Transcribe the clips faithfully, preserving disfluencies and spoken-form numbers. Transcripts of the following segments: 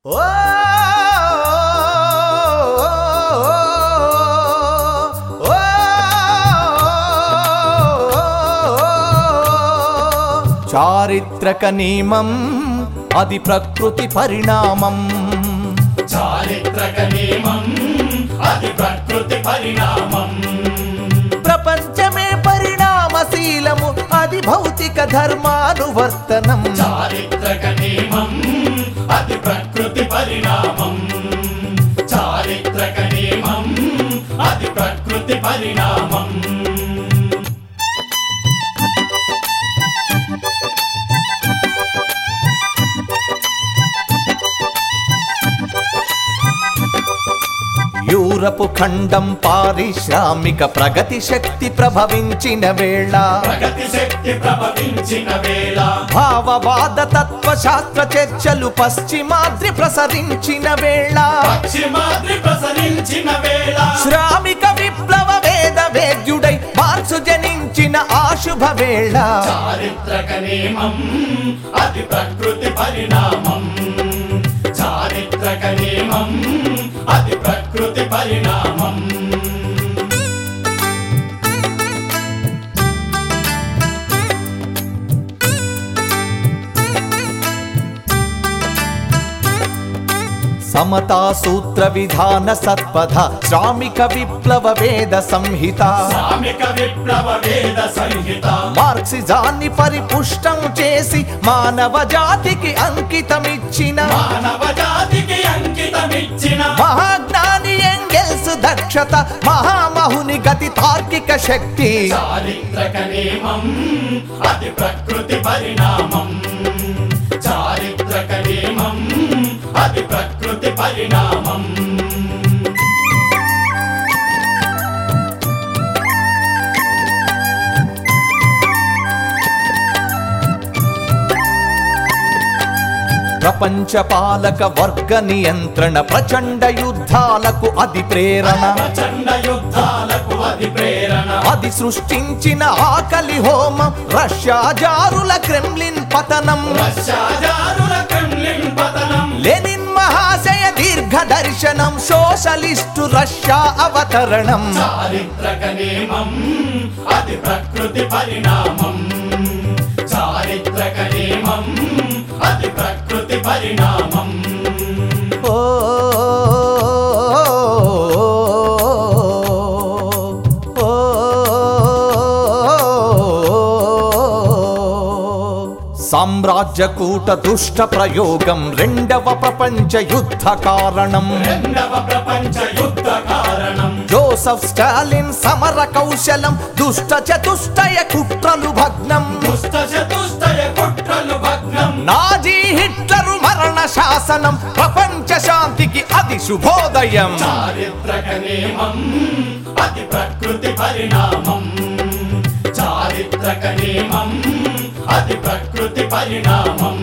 చారిత్రక నియమం అది ప్రకృతి పరిణామం. చారిత్రక నియమం అది ప్రకృతి పరిణామం. ప్రపంచమే పరిణామశీలము అది భౌతిక ధర్మానువర్తనం. చారిత్రక నియమం అది ప్రకృతి పరిణామం. చారిత్రక నియమం అది ప్రకృతి పరిణామం. యూరపు ఖండం పారిశ్రామిక ప్రగతి శక్తి ప్రభవించిన వేళ ప్రగతి శక్తి ప్రభవించిన వేళ భావవాద తత్వ శాస్త్ర చర్చలు పశ్చిమాద్రి ప్రసరించిన వేళ పశ్చిమాద్రి ప్రసరించిన వేళ శ్రామిక విప్లవ వేద వేద్యుడై మార్సు జనించిన ఆశుభ వేళ చారిత్రక నియమం అది ప్రకృతి పరిణామం. చారిత్రక నియమం అది ప్రకృతి పరిణామం. సమతా సూత్ర విధాన సత్పథ శ్రామిక విప్లవ వేద సంహిత శ్రామిక విప్లవ వేద సంహిత మార్క్సిజాన్ని పరిపుష్టం చేసి మానవ జాతికి అంకితమిచ్చిన మానవ జాతికి అంకితమిచ్చిన మహాజ్ఞాని ఎంగెల్స్ దక్షత మహామహుని గతి తార్కిక శక్తి. చారిత్రక నియమం అది ప్రకృతి పరిణామం. చారిత్రక నియమం అది ప్రకృతి పరిణామం. ప్రపంచ పాలక వర్గ నియంత్రణ ప్రచండ యుద్ధాలకు అది ప్రేరణ. ప్రచండ యుద్ధాలకు అది ప్రేరణ అది సృష్టించిన ఆకలి హోమం రష్యా జారుల క్రెమ్లిన్ పతనం. రష్యా జారుల క్రెమ్లిన్ పతనం లెనిన్ మహాశయ దీర్ఘ దర్శనం సోషలిస్టు రష్యా అవతరణం. చారిత్రక నియమం అది ప్రకృతి పరిణామం. చారిత్రక నియమం అది ప్రకృతి పరిణామం. ఓ సామ్రాజ్య కూట దుష్ట ప్రయోగం రెండవ ప్రపంచ యుద్ధ కారణం. రెండవ ప్రపంచ యుద్ధ కారణం జోసెఫ్ స్టాలిన్ సమర కౌశలం దుష్ట చతుష్టయ కుట్రలు భగ్నం. దుష్ట చతుష్టయ కుట్రలు భగ్నం నాజీ హిట్లరు మరణ శాసనం ప్రపంచ శాంతికి అది శుభోదయం. చారిత్రక నియమం అది ప్రకృతి పరిణామం. చారిత్రక నియమం అది ప్రకృతి పరిణామం.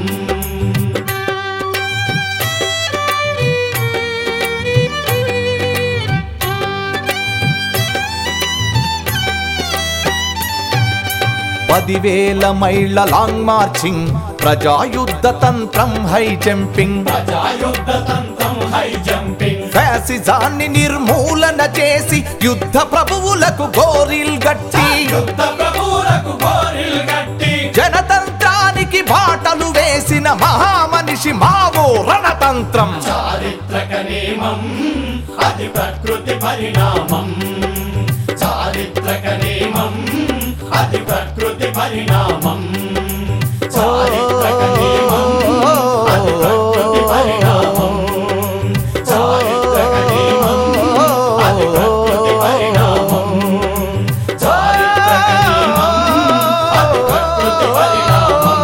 పదివేల మైళ్ళ లాంగ్ మార్చింగ్ ప్రజాయుద్ధ తంత్రం హై జంపింగ్. ప్రజాయుద్ధ తంత్రం హై జంపింగ్ ఫ్యాసిజాన్ని నిర్మూలన చేసి యుద్ధ ప్రభువులకు గోరిల్ గట్టి యుద్ధ ప్రభువులకు గోరిల్ గట్టి జనతంత్రానికి బాటలు వేసిన మహామనిషి మావో రణతంత్రం. చారిత్రక నియమం అది ప్రకృతి పరిణామం. చారిత్రక నియమం అది ప్రకృతి పరిణామం. చారిత్రక నియమం అది ప్రకృతి పరిణామం. చారిత్రక నియమం అది ప్రకృతి పరిణామం. చారిత్రక నియమం అది ప్రకృతి పరిణామం.